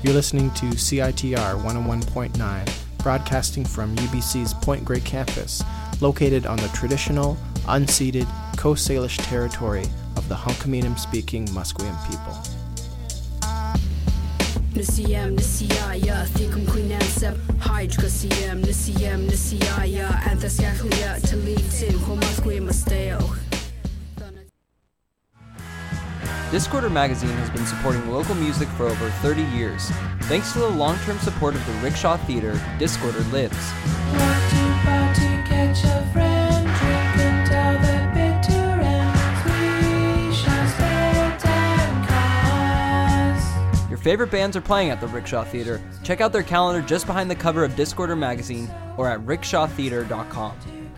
You're listening to CITR 101.9, broadcasting from UBC's Point Grey campus, located on the traditional, unceded Coast Salish territory of the Hunkaminam-speaking Musqueam people. Nisiyam nisiyaya thikum quinansep hydra siyam nisiyaya anthasyakhlia talitim homasquim asteo. Discorder Magazine has been supporting local music for over 30 years. Thanks to the long-term support of the Rickshaw Theater, Discorder lives. Your favorite bands are playing at the Rickshaw Theater. Check out their calendar just behind the cover of Discorder Magazine or at rickshawtheater.com.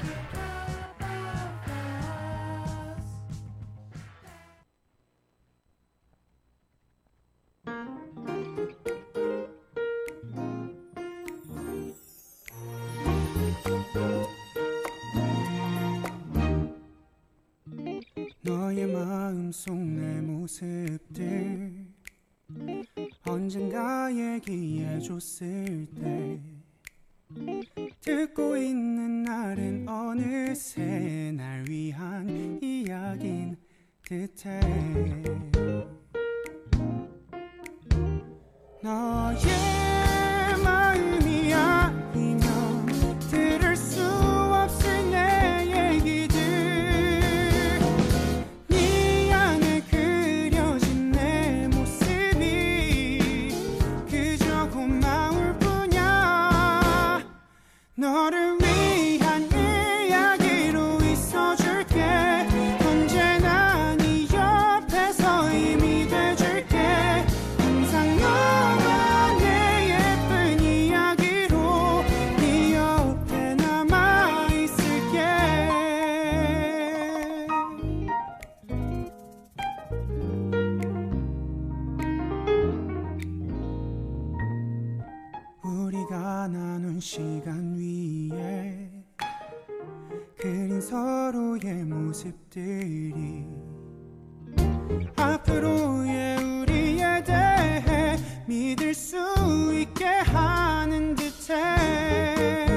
너의 마음속 내 모습들 언젠가 얘기해줬을 때 듣고 있는 날은 어느새 날 위한 이야기인 듯해 너의 마음이 아니면 들을 수 없을 내 얘기들 네 안에 그려진 내 모습이 그저 고마울 뿐이야 너를 위한 이야기로 있어줄게 언제나 네 옆에서 힘이 돼줄게 항상 너와 내 예쁜 이야기로 네 옆에 남아있을게 우리가 나눈 시간 위에 그린 서로의 모습들이 앞으로의 우리에 대해 믿을 수 있게 하는 듯해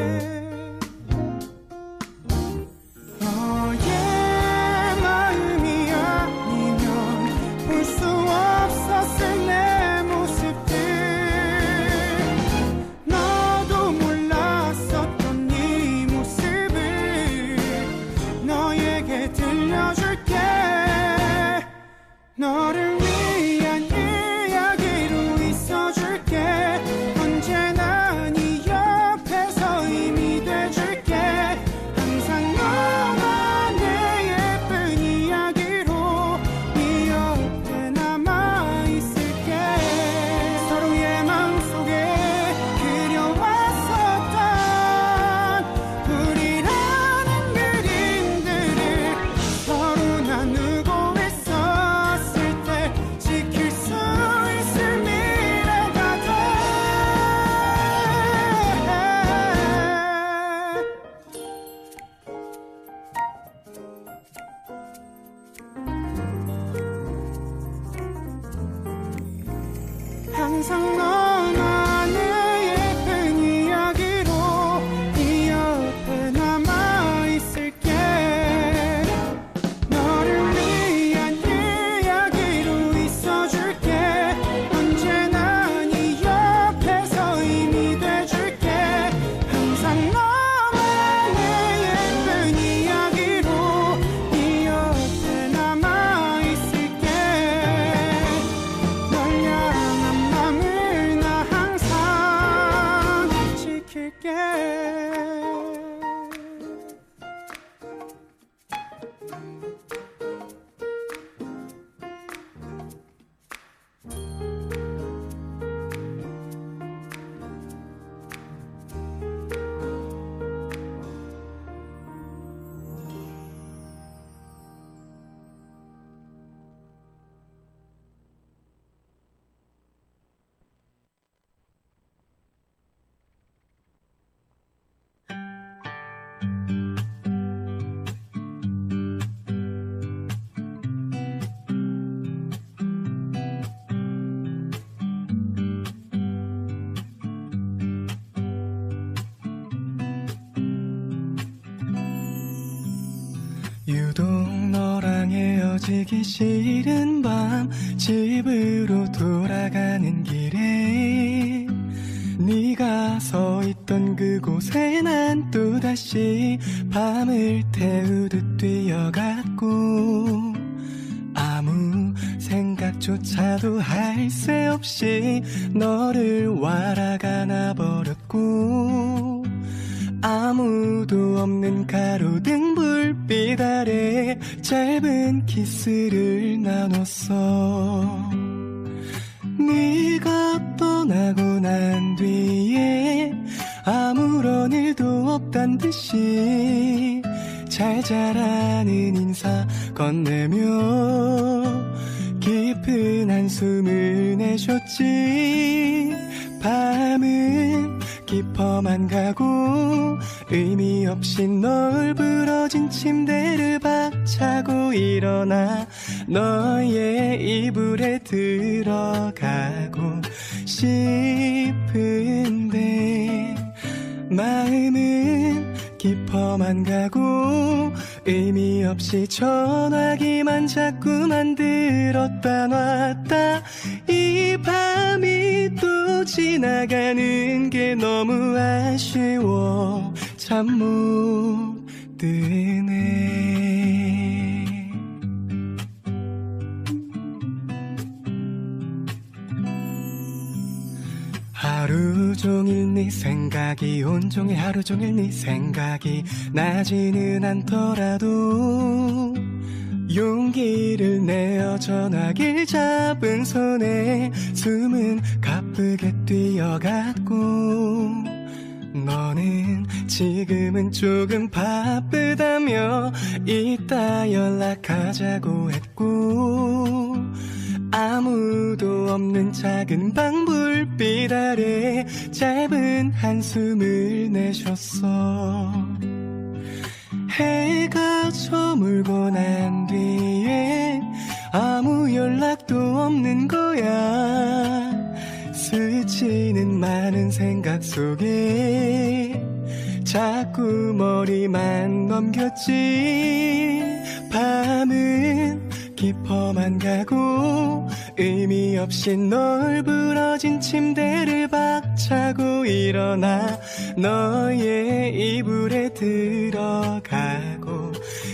너의 마음이 아니면 볼 수 없었을 내 모습들 너도 몰랐었던 네 모습을 너에게 들려줄게 너를 위해 유독 너랑 헤어지기 싫은 밤 집으로 돌아가는 길에 네가 서 있던 그곳에 난 또다시 밤을 태우듯 뛰어갔고 아무 생각조차도 할 새 없이 너를 알아가나 버렸고 아무도 없는 가로등 불빛 아래 짧은 키스를 나눴어. 네가 떠나고 난 뒤에 아무런 일도 없단 듯이 잘 자라는 인사 건네며 깊은 한숨을 내쉬었지. 밤은 깊어만 가고 의미 없이 널브러진 침대를 박차고 일어나 너의 이불에 들어가고 싶은데 마음은 깊어만 가고 의미 없이 전화기만 자꾸만 들었다 놨다. 이 밤이 또 지나가는 게 너무 아쉬워 잠 못 드네. 하루 종일 네 생각이 온종일 하루 종일 네 생각이 나지는 않더라도 용기를 내어 전화기를 잡은 손에 숨은 가쁘게 뛰어갔고 너는 지금은 조금 바쁘다며 이따 연락하자고 했고 아무도 없는 작은 방 불빛 아래 짧은 한숨을 내쉬었어. 해가 저물고 난 뒤에 아무 연락도 없는 거야. 스치는 많은 생각 속에 자꾸 머리만 넘겼지. 밤은 깊어만 가고 의미 없이 널브러진 침대를 박차고 일어나 너의 이불에 들어가고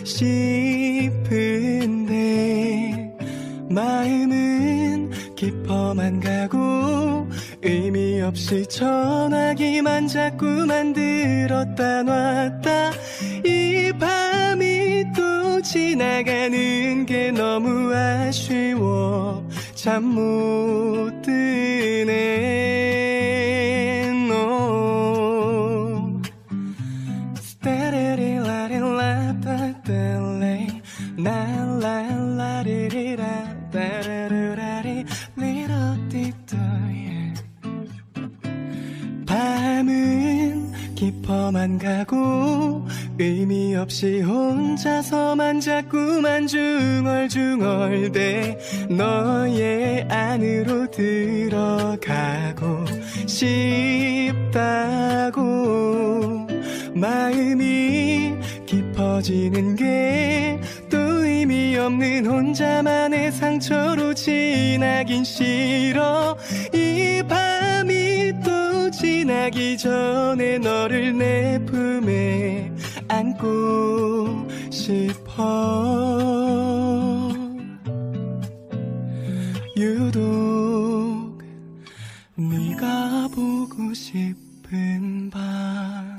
싶은데 마음은 깊어만 가고 의미 없이 전화기만 자꾸만 들었다 놨다. 이 밤이 또 지나가는 게 너무 아쉬워 잠 못 드네. No. 스타레리라리라따따레 나라라리리라 따라라라리 리로티토. 밤은 깊어만 가고 의미 없이 혼자서만 자꾸만 중얼중얼대 너의 안으로 들어가고 싶다고. 마음이 깊어지는 게 또 의미 없는 혼자만의 상처로 지나긴 싫어. 이 밤이 또 지나기 전에 너를 내 품에 안고 싶어. 유독 네가 보고 싶은 밤.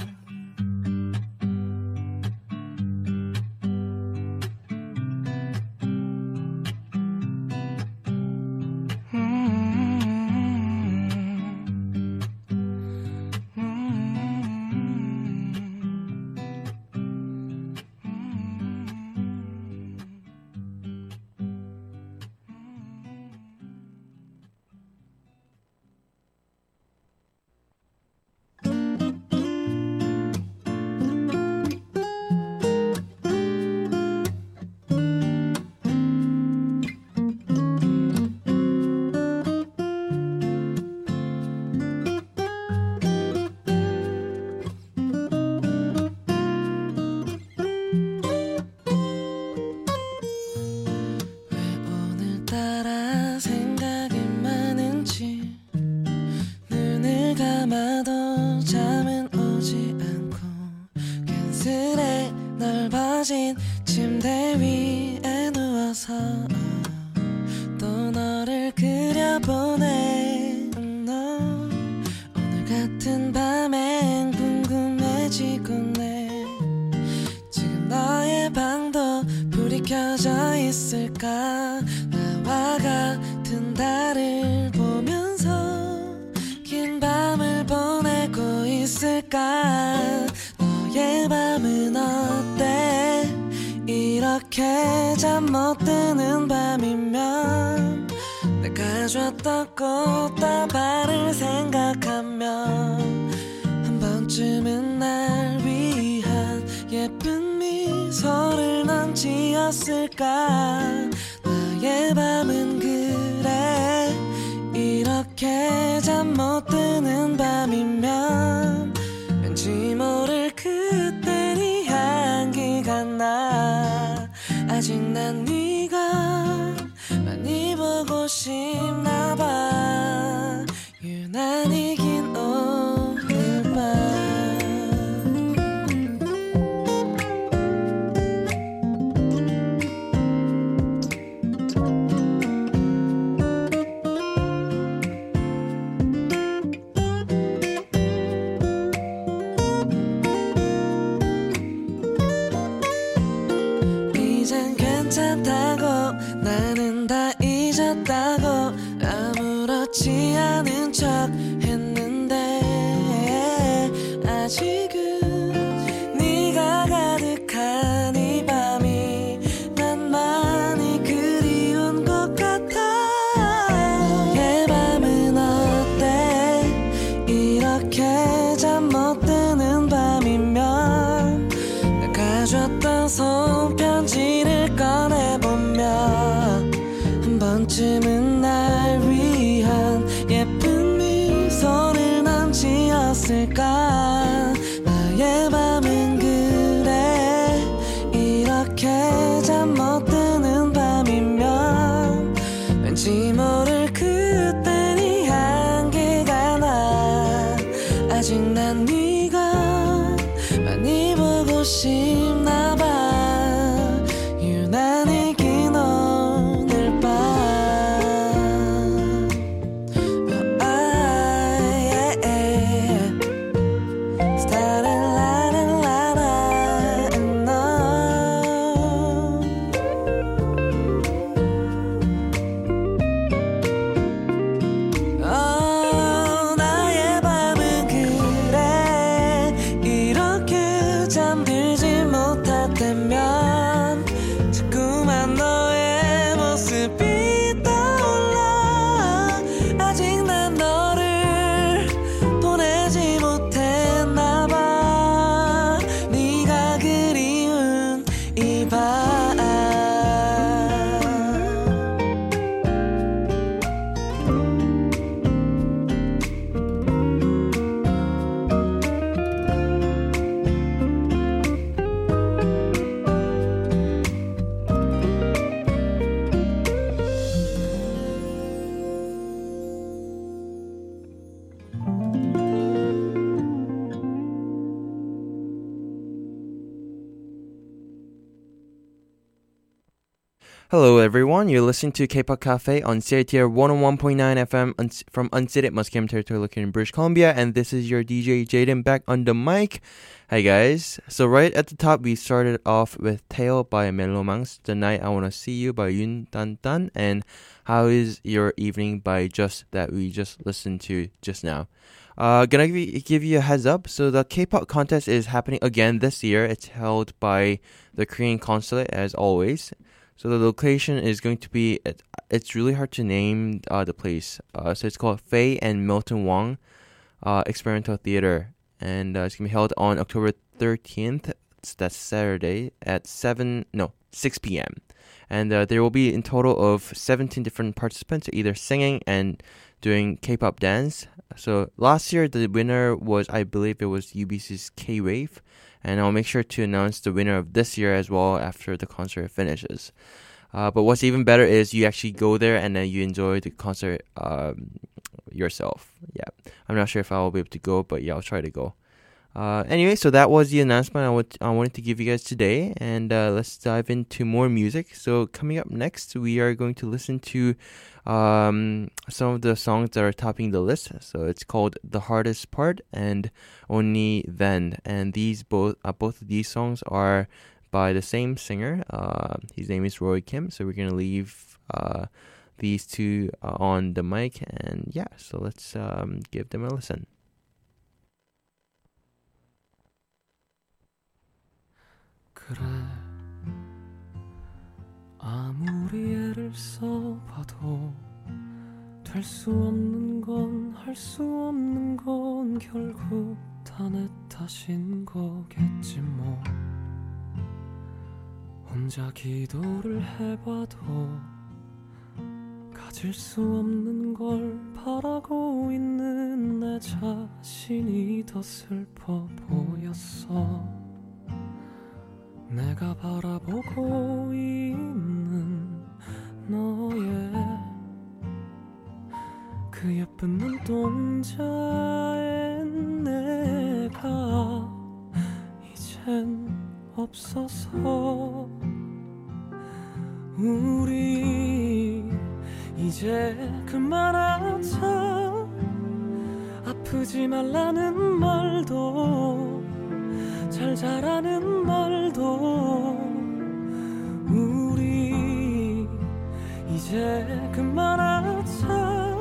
같은 밤엔 궁금해지곤 해 지금 너의 방도 불이 켜져 있을까 나와 같은 달을 보면서 긴 밤을 보내고 있을까 너의 밤은 어때 이렇게 잠 못 드는 밤이면 내가 줬던 꽃다발을 생각하면 한 번쯤은 날 위한 예쁜 미소를 넌 지었을까 나의 밤은 그래 이렇게 잠 못 드는 밤이면 왠지 모를 그때 네 향기가 나 아직 난 네가 많이 보고 싶나 봐 유난히 긴 오늘 밤 이젠 괜찮다고 나는 다 잊었다고 아무렇지 않은 척 했는데 아직은 네가 가득한 이 밤이 난 많이 그리운 것 같아 너의 밤은 어때 이렇게 잠 못 드는 밤이면 내가 줬던 손편지를 꺼내보면 한 번쯤은 날 위한 예쁜 미소를 넌 지었을까 나의 밤은 그래 이렇게 잠 못 드는 밤이면 왠지 모를 그때 네 향기가 나 아직 난 네가 많이 보고 싶나 봐 유난히 긴 오늘 밤 나의 밤은 그래 이렇게 잠들지 못할 때면 자꾸만 너의 모습이 떠올라 아직 난 너를 보내지 못했나 봐 네가 그리운 이 밤 Hello everyone, you're listening to K-Pop Cafe on CITR 101.9 FM from unceded Musqueam territory located in British Columbia, and this is your DJ Jaden back on the mic. Hi guys. So right at the top we started off with Tail by Melomangs, The Night I Wanna See You by Yoon Dan Dan, and How Is Your Evening by Just that we just listened to just now. Gonna give you a heads up. So the K-pop contest is happening again this year. It's held by the Korean consulate as always. So the location is going to be, it's really hard to name the place. So it's called Faye and Milton Wong Experimental Theater. And it's going to be held on October 13th. That's Saturday at 6 p.m. And there will be in total of 17 different participants either singing and doing K-pop dance. So last year the winner was, I believe it was UBC's K-Wave. And I'll make sure to announce the winner of this year as well after the concert finishes. But what's even better is you actually go there and then you enjoy the concert yourself. Yeah, I'm not sure if I'll be able to go, but yeah, I'll try to go. Anyway, so that was the announcement I wanted to give you guys today, and let's dive into more music. So coming up next, we are going to listen to some of the songs that are topping the list. So it's called The Hardest Part and Only Then, and both of these songs are by the same singer. His name is Roy Kim. So we're gonna leave these two on the mic, and yeah, so let's give them a listen. 그래 아무리 애를 써봐도 될 수 없는 건 할 수 없는 건 결국 다 내 탓인 거겠지 뭐 혼자 기도를 해봐도 가질 수 없는 걸 바라고 있는 내 자신이 더 슬퍼 보였어 내가 바라보고 있는 너의 그 예쁜 눈동자에 내가 이젠 없어서 우리 이제 그만하자 아프지 말라는 말도 잘 자라는 말도 우리 이제 그만하자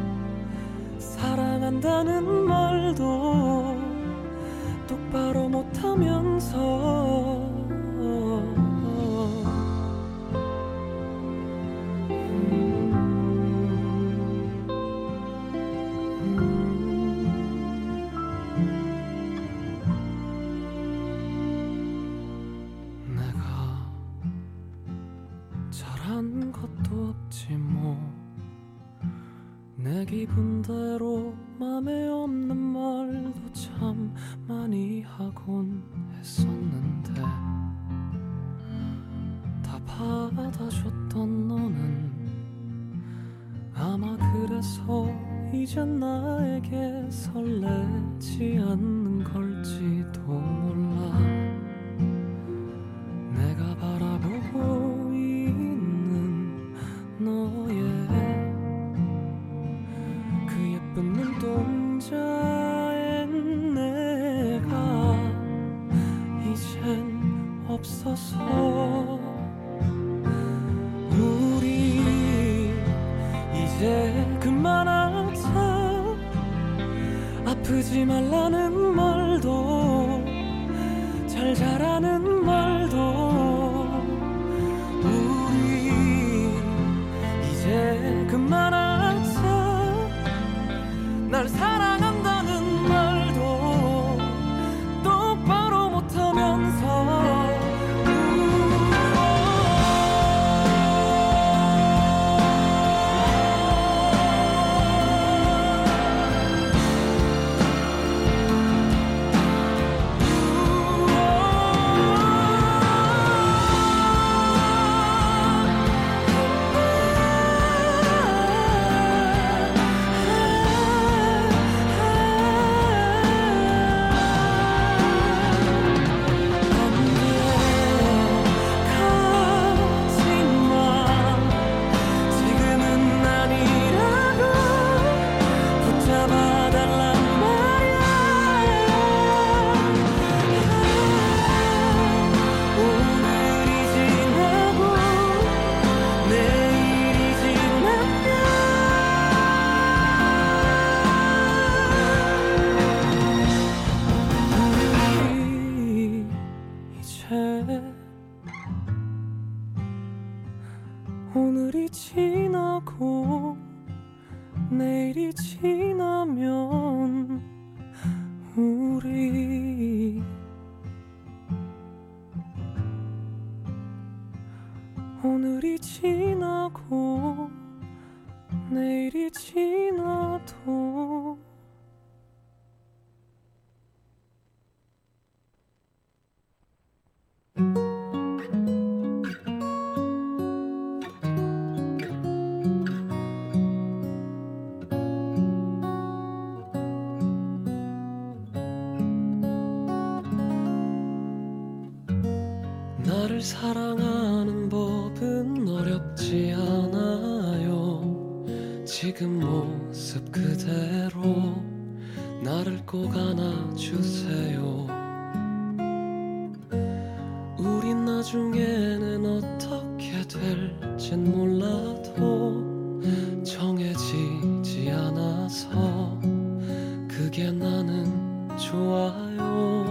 사랑한다는 말도 똑바로 못하면서 내 기분대로 맘에 없는 말도 참 많이 하곤 했었는데 다 받아줬던 너는 아마 그래서 이젠 나에게 설레지 않는 걸지도 몰라 내가 바라보고 있는 너의 예쁜 눈동자엔 내가 이젠 없어서 우리 이제 그만하자 아프지 말라는 말도 잘 자라는 말도 우리 이제 그만하자 날 사랑한다는 말도 똑바로 못하면서 오늘이 지나고 내일이 지나면 우리 오늘이 지나고 내일이 지나도 나를 사랑하는 법은 어렵지 않아요. 지금 모습 그대로 나를 꼭 안아주세요. 우린 나중에는 어떻게 될진 몰라도 정해지지 않아서 그게 나는 좋아요.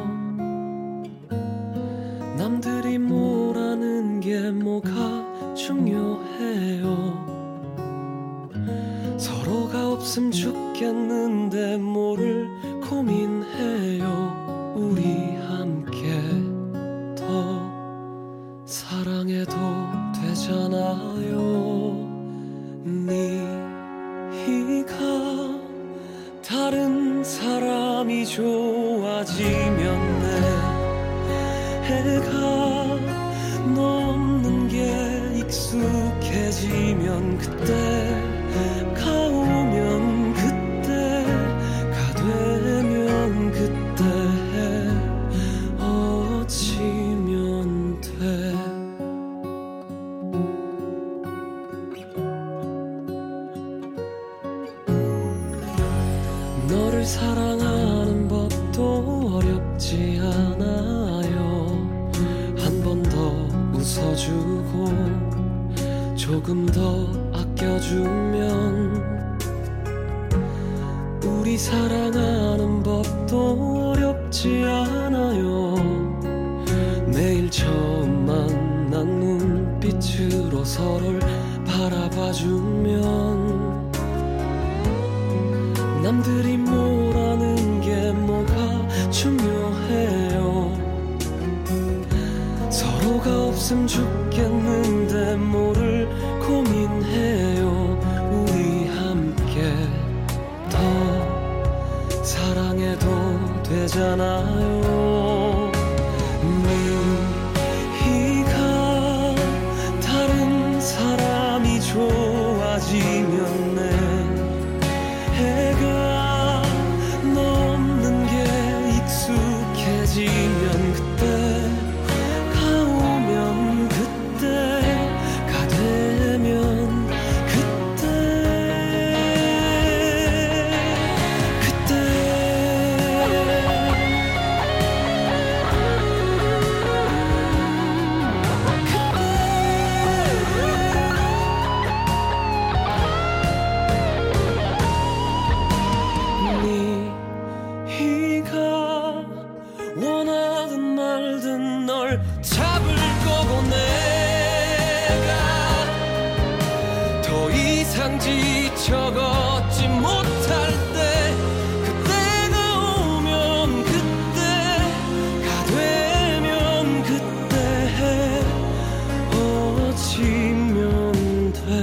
남들이 뭐라는 게 뭐가 중요해요. 서로가 없음 죽겠는데 뭐를 고민해요. 우리 함께 더 사랑해도 되잖아요. 네가 다른 사람이 좋아지면 내 해가 너 없는 게 익숙해지면 그때가 오면 그때가 되면 그때 헤어지면 돼. 너를 사랑하는 법도 어렵지 않아요. 한 번 더 웃어주고 조금 더 아껴주면 우리 사랑하는 법도 어렵지 않아요. 매일 처음 만난 눈빛으로 서로를 바라봐주면 남들이 뭐라는 게 뭐가 중요해요. 서로가 없음 죽겠는데 뭐를 고민해요. 우리 함께 더 사랑해도 되잖아요. 네가 다른 사람이 좋아지면 내 해가 너 없는 게 익숙해지면 그때가 오면 그때가 되면 그때 네가 원하든 말든 널 잡을 거고 내가 더 이상 지쳐 걷지 못할 때 그때가 오면 그때가 되면 그때 헤어지면 돼.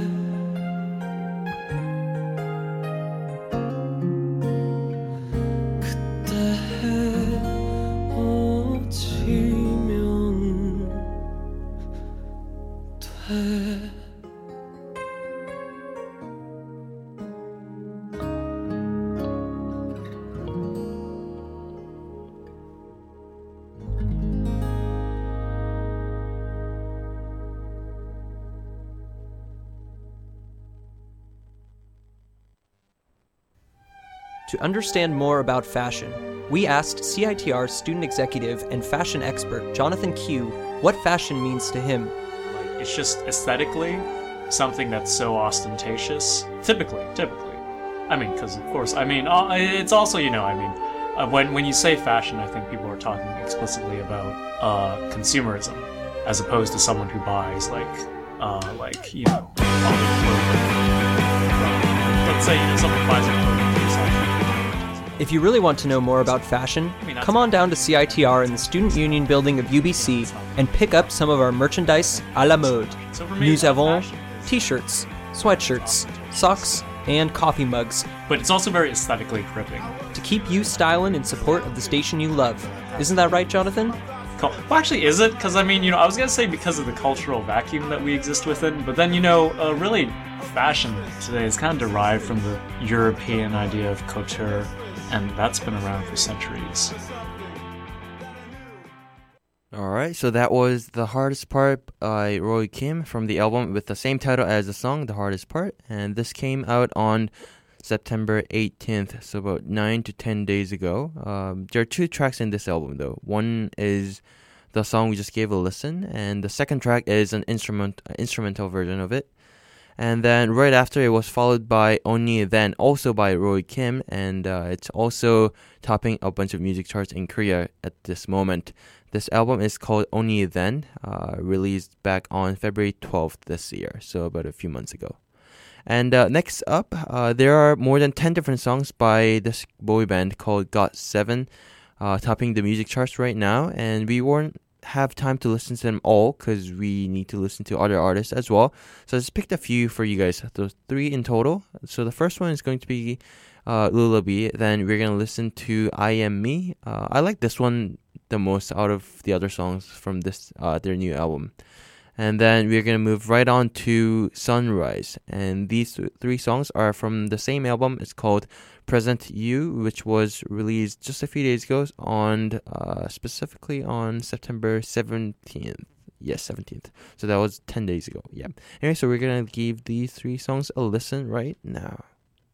To understand more about fashion, we asked CITR student executive and fashion expert Jonathan Q what fashion means to him. Like, it's just aesthetically something that's so ostentatious. Typically. I mean, because of course, I mean, it's also, you know, I mean, when you say fashion, I think people are talking explicitly about consumerism, as opposed to someone who buys like you know, all the clothing. Let's say, you know, someone buys a clothing for yourself. If you really want to know more about fashion, come on down to CITR in the Student Union building of UBC and pick up some of our merchandise à la mode. Nous avons t-shirts, sweatshirts, socks, and coffee mugs. But it's also very aesthetically gripping. To keep you styling in support of the station you love. Isn't that right, Jonathan? Well, actually, is it? Because, I mean, you know, I was going to say because of the cultural vacuum that we exist within, but then, you know, really, fashion today is kind of derived from the European idea of couture, and that's been around for centuries. Alright, so that was The Hardest Part by Roy Kim from the album with the same title as the song, The Hardest Part. And this came out on September 18th, so about 9 to 10 days ago. There are 2 tracks in this album though. One is the song we just gave a listen, and the second track is an instrumental version of it. And then right after it was followed by Only Then, also by Roy Kim, and it's also topping a bunch of music charts in Korea at this moment. This album is called Only Then, released back on February 12th this year, so about a few months ago. And next up, there are more than 10 different songs by this boy band called GOT7, topping the music charts right now, and we won't have time to listen to them all because we need to listen to other artists as well. So I just picked a few for you guys. Those 3 in total. So the first one is going to be Lullaby. Then we're going to listen to I Am Me. I like this one the most out of the other songs from this their new album. And then we're going to move right on to Sunrise. And these 3 songs are from the same album. It's called Present You, which was released just a few days ago on specifically on September 17th. Yes, 17th. So that was 10 days ago. Yeah. Anyway, so we're going to give these 3 songs a listen right now.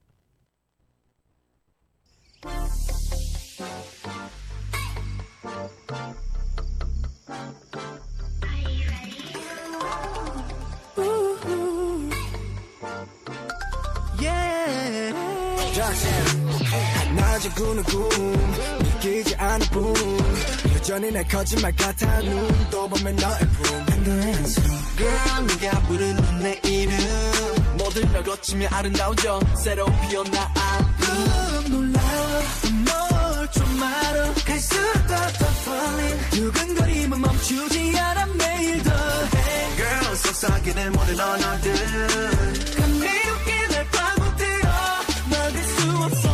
낮에 꾸는 꿈 믿기지 않을 뿐 여전히 내 거짓말 같아 눈도 보면 너의 품 Girl 네가 부르는 내 이름 모든 걸 거치며 아름다워져 새로 피어나 놀라워 뭘 좀 알아 갈수록 더 falling 두근거림은 멈추지 않아 매일 더해 Girl 속삭이는 모든 언어들 감미롭게 날 파고들어 막을 수 없어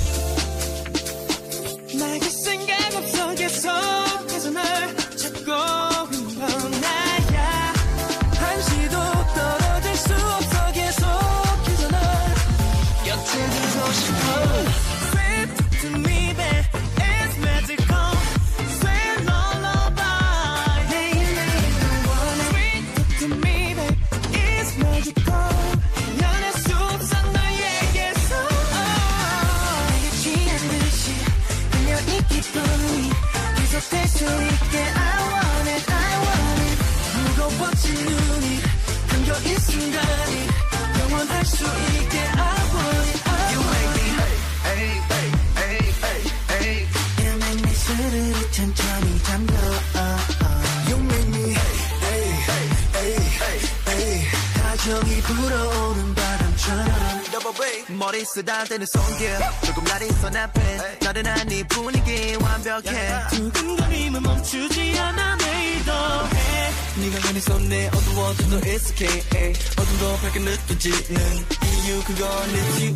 나에게 생각 없어 계속해서 날 찾고 있는 건 나야 한시도 떨어질 수 없어 계속해서 널 곁에 두고 싶어 Sweet to me babe it's magical Sweet lullaby 매일매일 널 원해 Sweet to me babe it's magical 연애 숲속 너에게서 내게 취한 듯이 이 기쁨이 계속될 수 있게 I want it 무거워진 눈이 감겨인 순간이 영원할 수 있게 I want it You make me hey, hey, hey, hey, hey You make me 스르르 천천히 잠겨 You make me hey, hey, hey, hey, hey 가정이 불어오는 바람처럼 머리 쓰다대는 손길 조금 날이 선 앞에 나른한 네 분위기 완벽해 두근거림은 멈추지 않아 매일 더해 네가 가는 손에 어두워져도 it's okay 어둠도 밝게 느껴지는 이유 그건 있지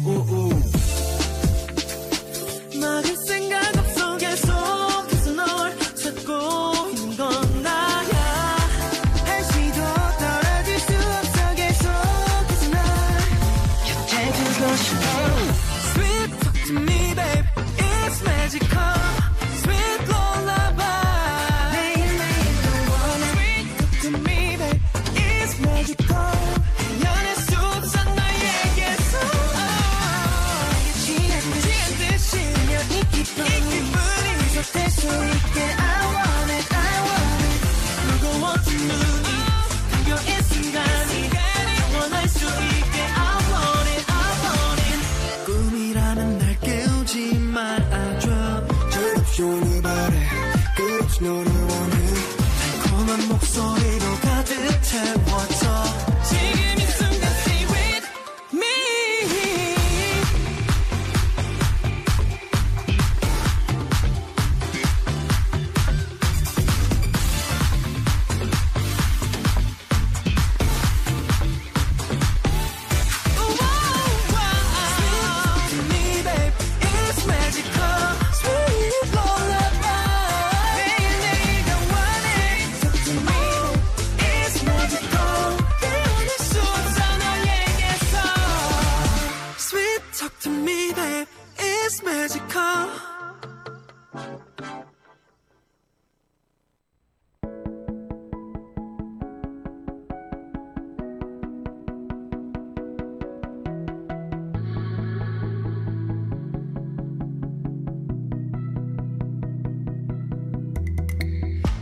막을 생각 없어 계속해서 널 찾고 있는 건 나야 한시도 떨어질 수 없어 계속해서 널 곁에 두고 싶어 Sweet talk to me babe It's magical Sweet lullaby 매일매일 널 원해 Sweet talk to me babe It's magical 연애 숲속 너에게서 내게 취한 듯이 이 기쁨이 계속될 수 있게 I want it 무거워진 눈이 감겨인 순간이 영원할 수 있게 I want it 꿈이라면 날 깨우지 말아줘 끝없이 오늘 바래 끝없이 너를 원해 달콤한 목소리로 가득 채워줘 지금 이 순간 stay with me Sweet to me babe It's magical Sweet lullaby 매일매일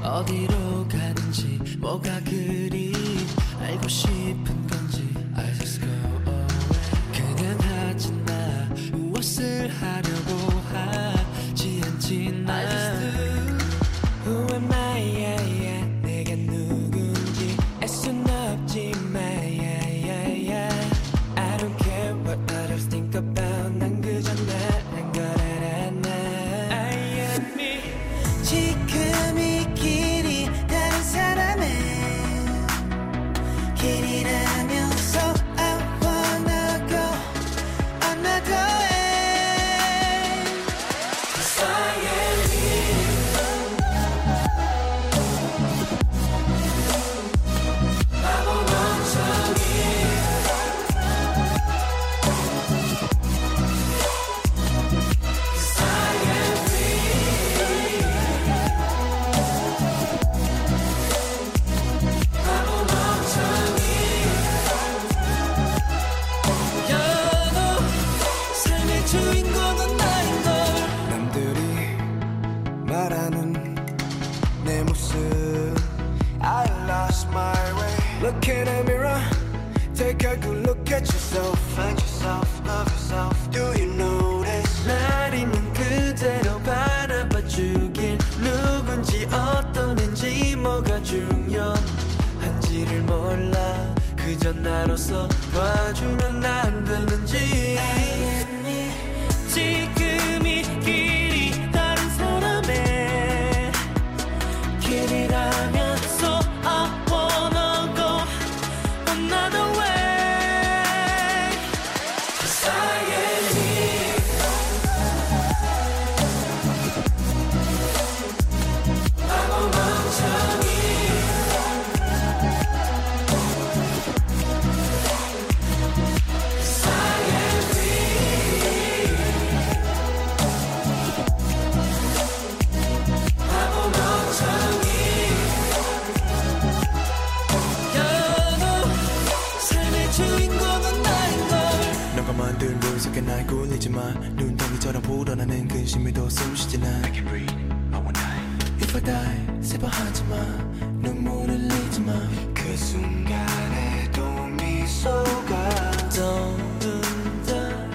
어디로 가는지 뭐가 그리 알고 싶은 건지 I just go away 그냥 하지 마 무엇을 하려고 하지 않지 나 I just do Who am I yeah, yeah. 내가 누군지 알 순 없지만 yeah, yeah, yeah. I don't care what others think about 난 그저 나란 걸 알아 나 I am me 지금 이 길이 다른 사람의 길이라면서 I wanna go another way 'Cause I am me 바보 멍청이 주인공은 나인걸 남들이 말하는 내 모습 I lost my way Look in the mirror Take a good look at yourself Find yourself, love yourself Do you notice 날 있는 그대로 바라봐주길 누군지 어떤 애인지 뭐가 중요한지를 몰라 그저 나로서 봐주면 안 되는지 지금 이 길이 다른 사람의 길이라면서 I wanna go another way 'Cause I am me 바보 멍청이 만든 물색에 날 굴리지만 눈덩이처럼 불어나는 근심이 더 숨쉬지 난 I can breathe, I will die If I die, 슬퍼하지마 눈물을 흘리지마 그 순간에도 미소가 떠오른다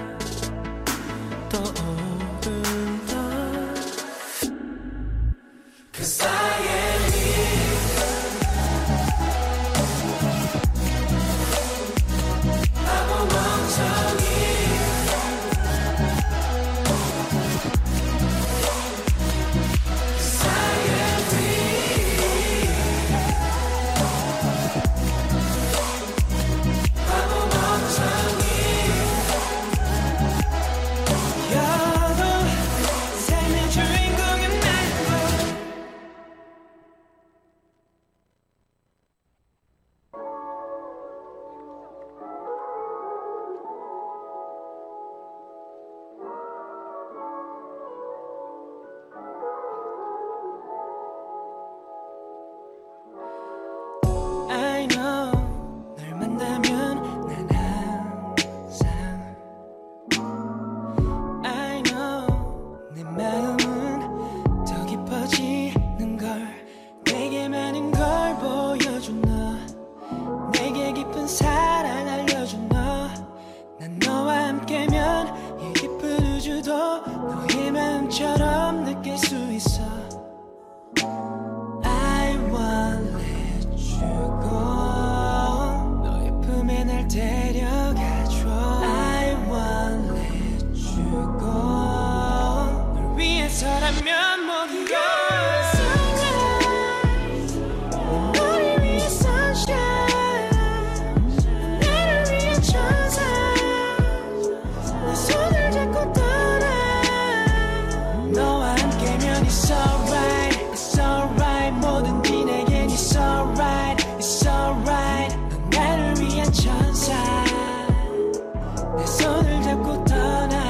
떠오른다 'Cause I am me 바보 멍청이 I know 널 만나면 난 항상 I know 내 마음은 더 깊어지는 걸 내게 많은 걸 보여준 너 내게 깊은 사랑 알려준 너 난 너와 함께면 이 깊은 우주도 너의 마음처럼 느낄 수 있어 I wanna let you go 너의 품에 날 데려가줘 I wanna let you go 널 위해서라면 모든 걸 너를 위해 sunshine 나를 위해 천사 내 손을 잡고 떠나 너와 함께면 it's alright It's alright 뭐든지 내겐 it's alright It's alright 넌 나를 위한 천사 내 손을 잡고 떠나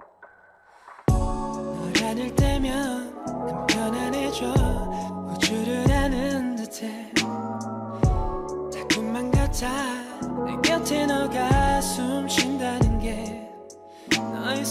널 안을 때면 난 편안해져 우주를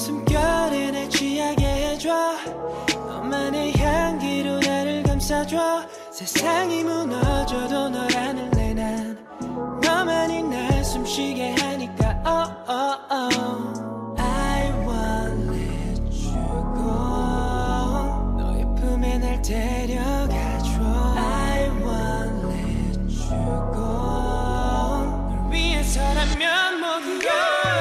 숨결에 날 취하게 해줘 너만의 향기로 나를 감싸줘 세상이 무너져도 널 안을래 난 너만이 날 숨쉬게 하니까 oh, oh, oh. I won't let you go 너의 품에 날 데려가줘 I won't let you go 널 위해서라면 모든 걸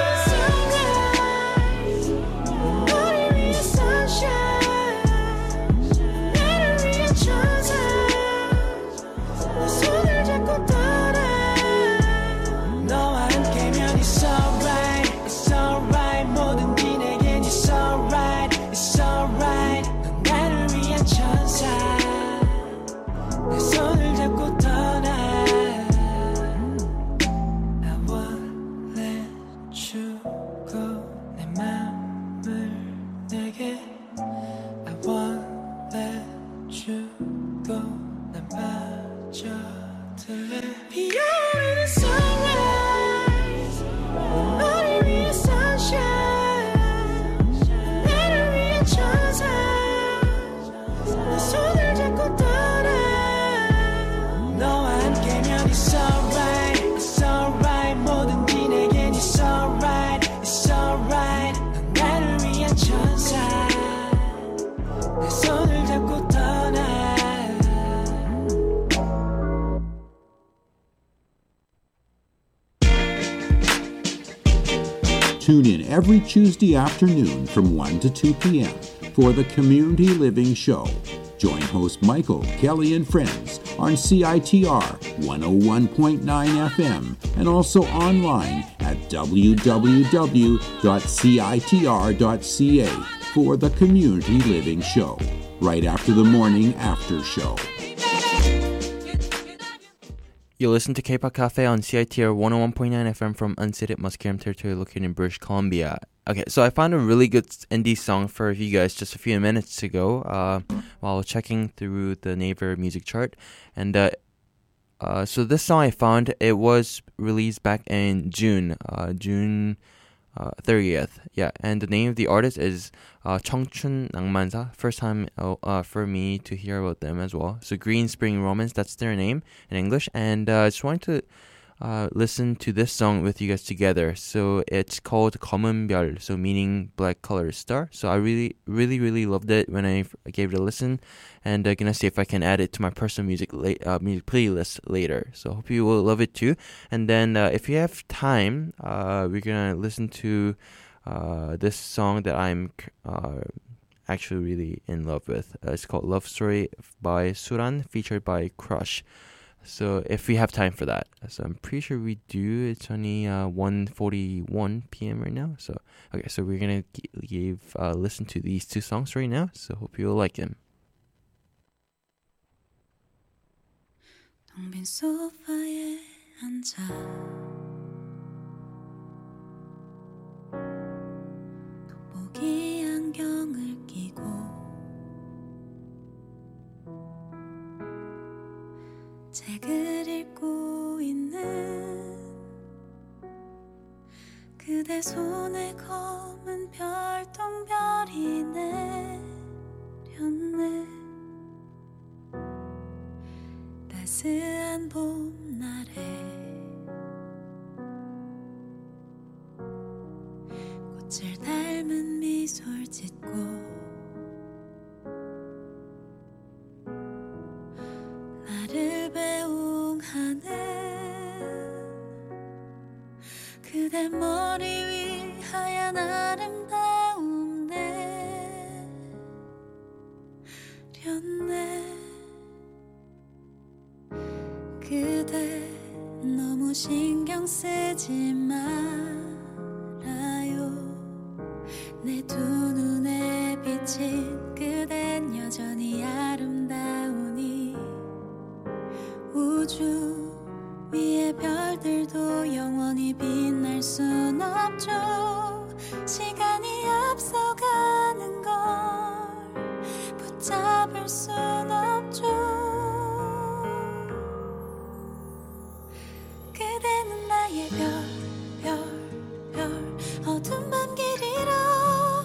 Tune in every Tuesday afternoon from 1 to 2 p.m. for the Community Living Show. Join host Michael, Kelly, and friends on CITR 101.9 FM and also online at www.citr.ca for the Community Living Show, right after the morning after show. You listen to K-Pop Cafe on CITR 101.9 FM from unceded Musqueam territory located in British Columbia. Okay, so I found a really good indie song for you guys just a few minutes ago while checking through the Naver music chart. And so this song I found, it was released back in June 30th. Yeah, and the name of the artist is 청춘 낭만사. First time for me to hear about them as well. So Green Spring Romance, that's their name in English. And I just wanted to listen to this song with you guys together. So it's called 검은 별, so meaning black colored star. So I really loved it when I gave it a listen, and I'm gonna see if I can add it to my personal music playlist later. So hope you will love it too. And then if you have time, we're gonna listen to this song that I'm actually really in love with. It's called Love Story by Suran, featured by Crush. So if we have time for that. So I'm pretty sure we do. It's only 1:41 p.m. right now. So okay, so we're gonna listen to these two songs right now. So hope you will like them. 텅빈 소파에 앉아 돋보기 안경을 끼고 책을 읽고 있는 그대 손에 검은 별똥별이 내렸네 따스한 봄날에 꽃을 닮은 미소를 짓고 나를 배웅하는 그대 머리 위 하얀 아름다움 내렸네 그대 너무 신경 쓰지 말아요 내 두 눈에 비친 그댄 여전히 아름다우니 우주 위의 별들도 영원히 빛날 순 없죠 시간이 앞서가는 걸 붙잡을 순 없죠 그대는 나의 별 어두운 밤길 잃어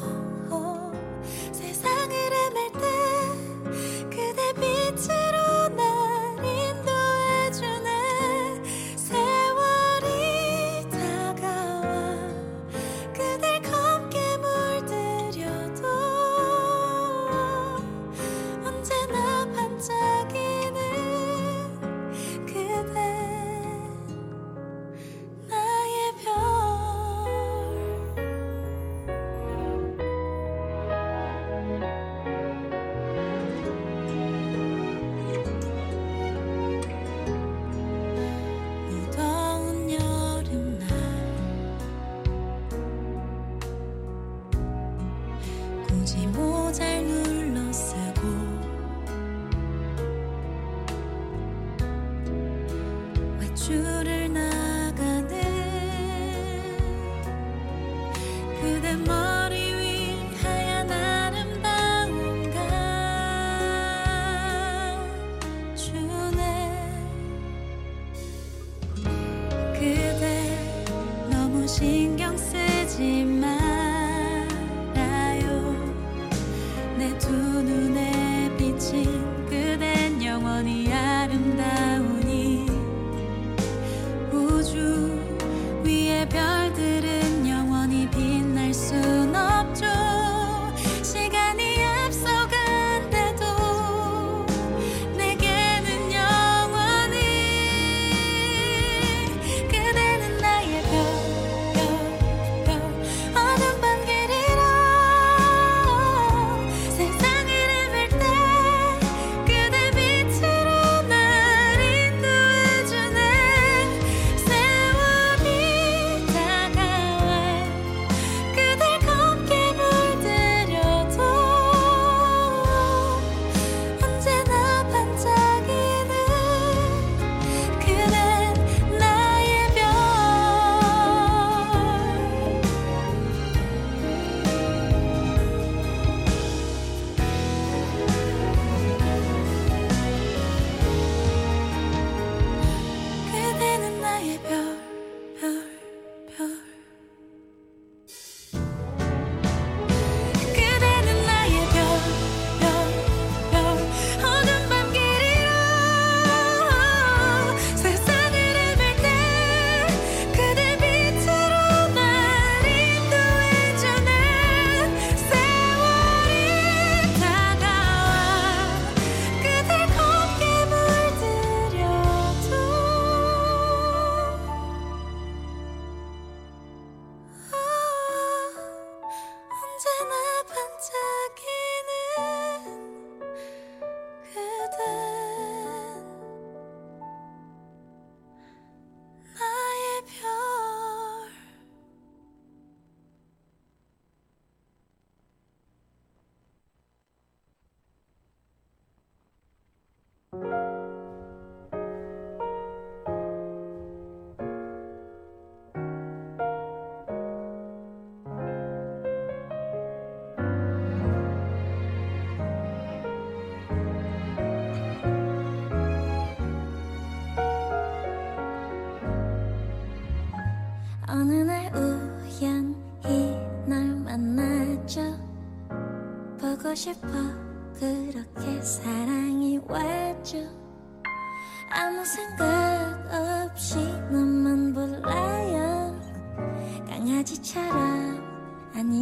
싶어 그렇게 사랑이 왔죠 아무 생각 없이 너만 몰라요 강아지처럼 아니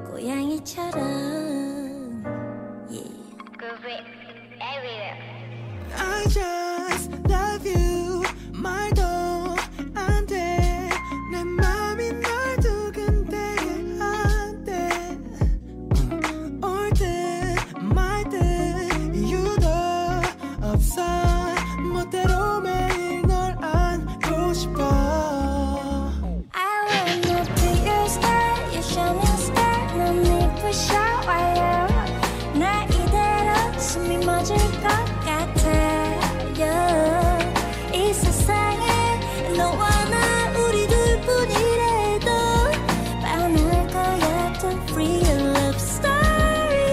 고양이처럼 I just love you 말도 안 돼 내 맘이 널 두근대게 한대 올 듯 말 듯 이유도 없어 멋대로 매일 널 안고 싶어 I wanna be your star You show me a star 넌 이쁘셔와요 나 이대로 숨이 멎을 것 같아요 이 세상에 너와 나 우리 둘뿐이라도 반할 거야 to free your love story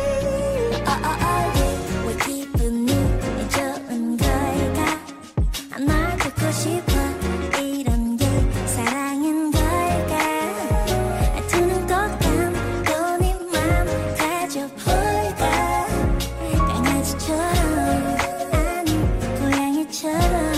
왜 기분이 좋은 걸까 날 듣고 싶어 이런 게 사랑인 걸까 두 눈 꼭 감고 네 맘 가져볼까 강아지처럼 아니 고양이처럼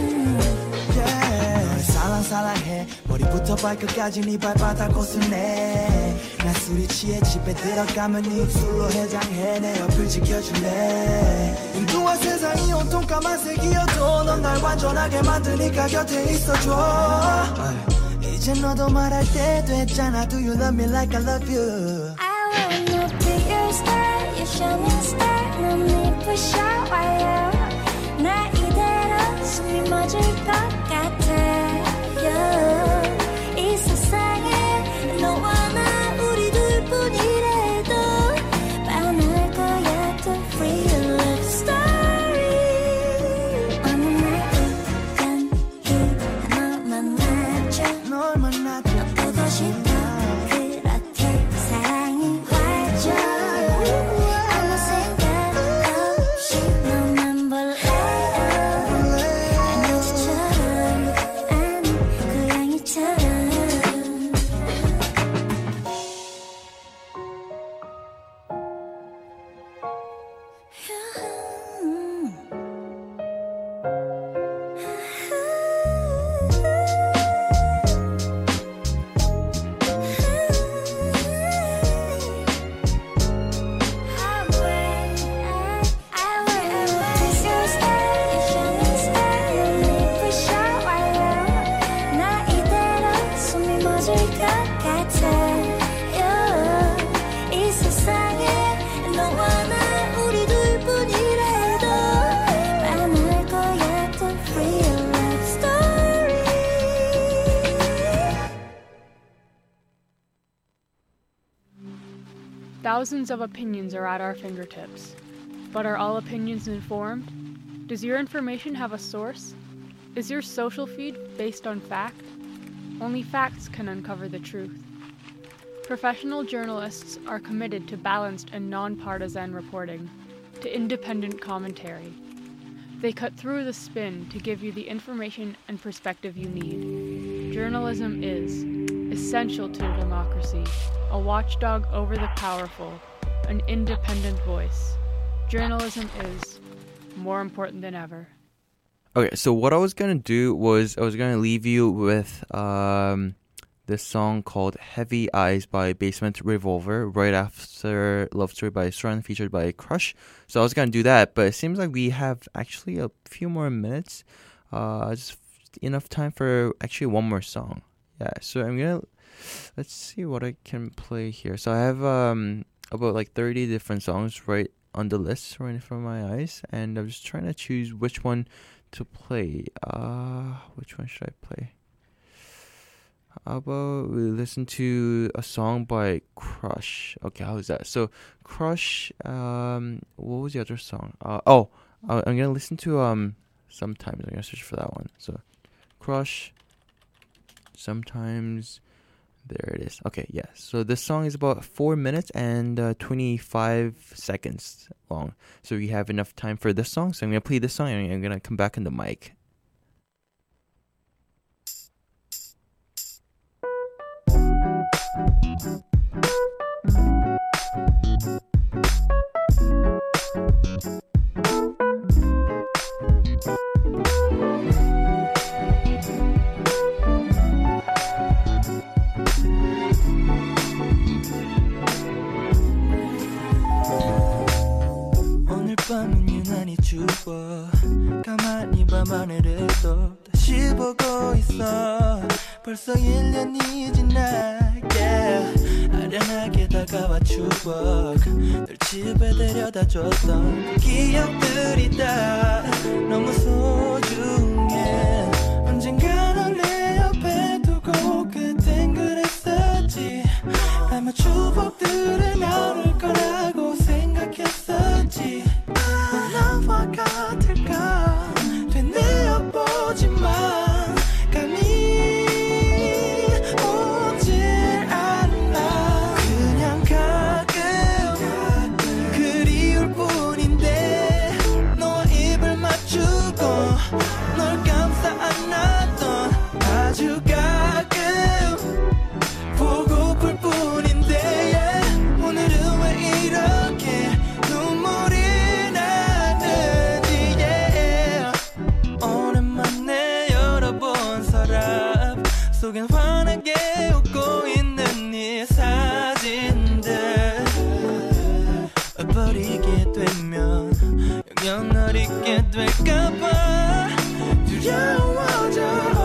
살랑살랑해 머리부터 발끝까지 네 발바닥 고스네 난 술이 취해 집에 들어가면 네 입술로 해장해 내 옆을 지켜줄래 인도와 세상이 온통 까만색이어도 넌 날 완전하게 만드니까 곁에 있어줘 이제 너도 말할 때 됐잖아 Do you love me like I love you I wanna be your star You show me a star 넌 이쁘셔와요 나 이대로 숨이 멎을 것 같아요 이 세상에 너와 나 우리 둘뿐이라도 반할 거야 to free your love story 어느 날 우연히 너만 맞춰 널 만나도 너 보고 싶어 그렇게 사랑이 와줘 아무 생각 없이 너만 볼래요 강아지처럼 아니 고양이처럼 나 이대로 숨이 멎을 것 같아요 이 세상에 너와 나 우리 둘뿐이라도 반할 거야 to free your love story Thousands of opinions are at our fingertips. But are all opinions informed? Does your information have a source? Is your social feed based on fact? Only facts can uncover the truth. Professional journalists are committed to balanced and nonpartisan reporting, to independent commentary. They cut through the spin to give you the information and perspective you need. Journalism is essential to democracy, a watchdog over the powerful, an independent voice. Journalism is more important than ever. Okay, so what I was gonna do was I was gonna leave you with this song called Heavy Eyes by Basement Revolver right after Love Story by Soren featured by Crush. So I was gonna do that, but it seems like we have actually a few more minutes. Just enough time for actually one more song. Yeah, so let's see what I can play here. So I have about like 30 different songs right on the list right in front of my eyes, and I'm just trying to choose which one to play. Which one should I play? How about we listen to a song by Crush? Okay, how is that? So Crush, what was the other song? I'm gonna listen to Sometimes. I'm gonna search for that one. So Crush, Sometimes. There it is. Okay, yeah. So this song is about 4 minutes and 25 seconds long. So we have enough time for this song. So I'm going to play this song and I'm going to come back on the mic. 오늘 밤은 유난히 추워 가만히 밤하늘을 또 다시 보고 있어 벌써 1년이 지나 yeah. 아련하게 다가와 추억 널 집에 데려다 줬던 그 기억들이 다 너무 소중해 언젠가 널 내 옆에 두고 그땐 그랬었지 아마 추억들을 나눌 거라고 생각했었지 나와 같을까 되뇌어보지만 감이 오질 않아 그냥 가끔 그리울 뿐인데 너와 입을 맞추고 널 감싸 안았던 아주 가끔 보고플 뿐인데 yeah. 오늘은 왜 이렇게 눈물이 나는지 yeah. 오랜만에 열어본 서랍 속엔 환하게 웃고 있는 네 사진들 버리게 되면 영영 널 잊게 될까봐 두려워져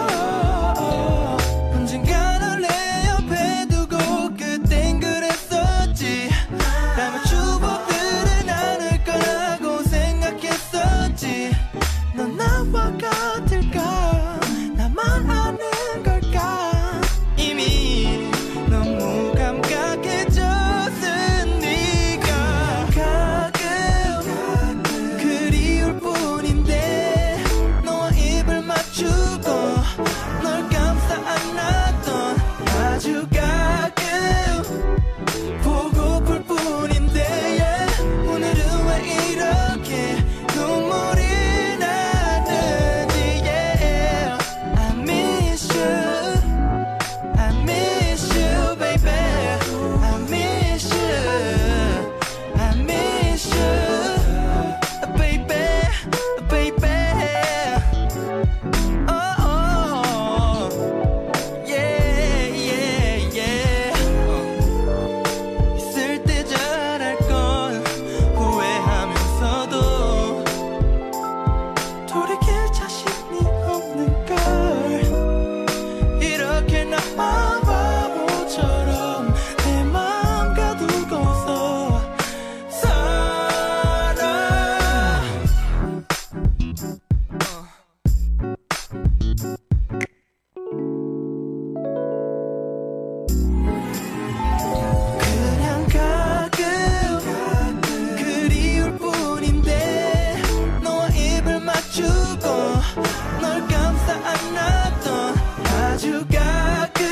언젠가 널 내 옆에 두고 그땐 그랬었지 아마 추억들을 나눌 거라고 생각했었지 넌 나와 같을까 나만 아는 걸까 이미 너무 감각해졌으니까 가끔 그리울 뿐인데 너와 입을 맞추고 널 감싸 안았던 아주 가끔 보고플 뿐인데 yeah. 오늘은 왜 이렇게 눈물이 나는지 yeah. I miss you I miss you baby I miss you I miss you baby baby oh, oh. yeah yeah yeah 있을 때 잘할 건 후회하면서도 돌이킬 자신이 없는 걸 이렇게 나만 바보처럼 내 마음 가두고서 살아 그냥 가끔 그리울 뿐인데 너와 입을 맞추고 널 감싸 안았던 아주 가끔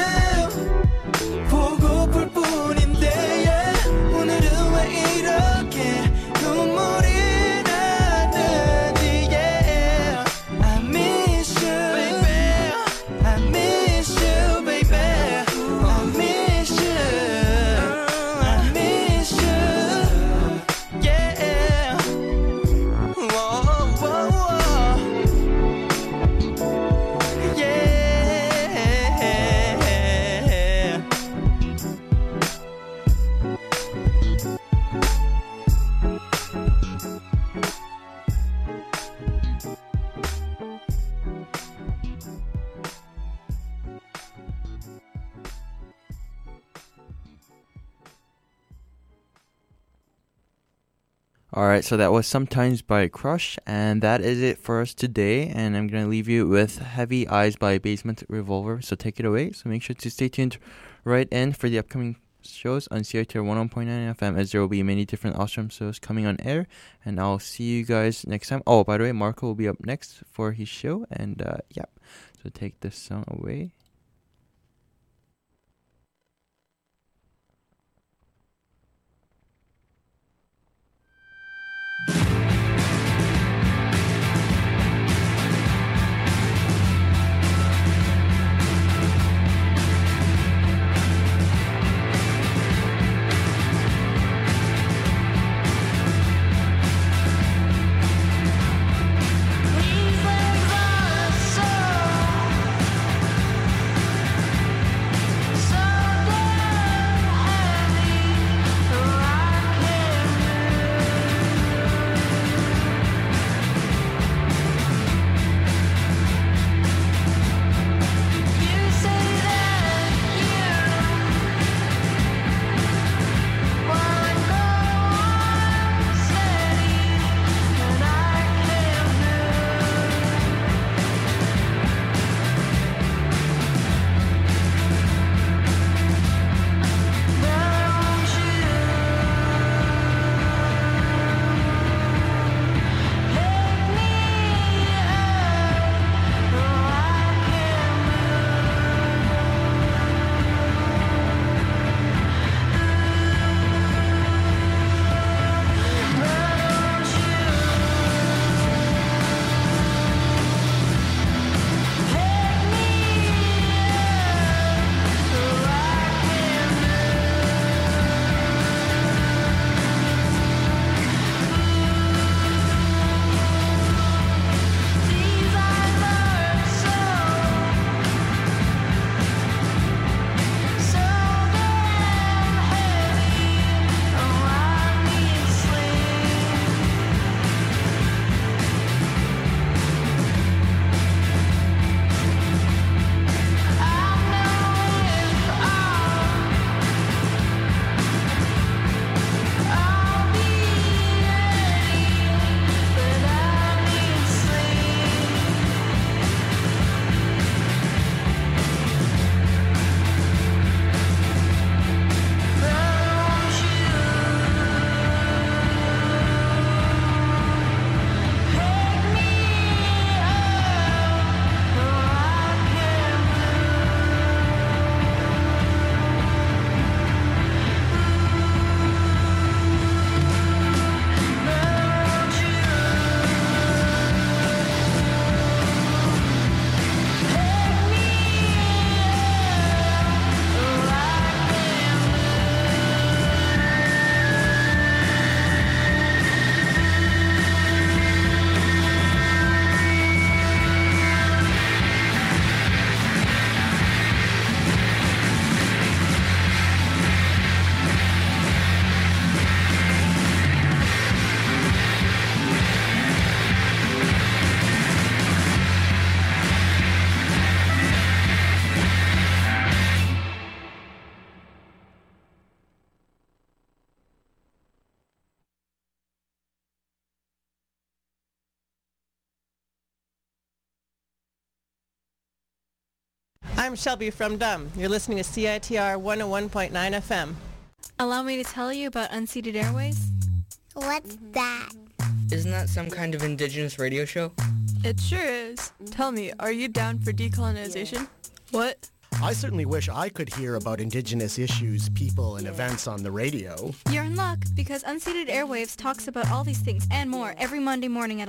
보고플 뿐인데 yeah. 오늘은 왜 이렇게 눈물이 나는지 yeah. I miss you baby I miss you baby I miss you I miss you yeah whoa, whoa, whoa. yeah Alright, so that was Sometimes by Crush, and that is it for us today. And I'm going to leave you with Heavy Eyes by Basement Revolver, so take it away. So make sure to stay tuned right in for the upcoming shows on CITR 101.9 FM, as there will be many different awesome shows coming on air. And I'll see you guys next time. Oh, by the way, Marco will be up next for his show, and yeah, so take this song away. I'm Shelby from Dumb. You're listening to CITR 101.9 FM. Allow me to tell you about Unceded Airways. What's that? Isn't that some kind of indigenous radio show? It sure is. Tell me, are you down for decolonization? What? I certainly wish I could hear about indigenous issues, people, and events on the radio. You're in luck, because Unceded Airwaves talks about all these things and more every Monday morning at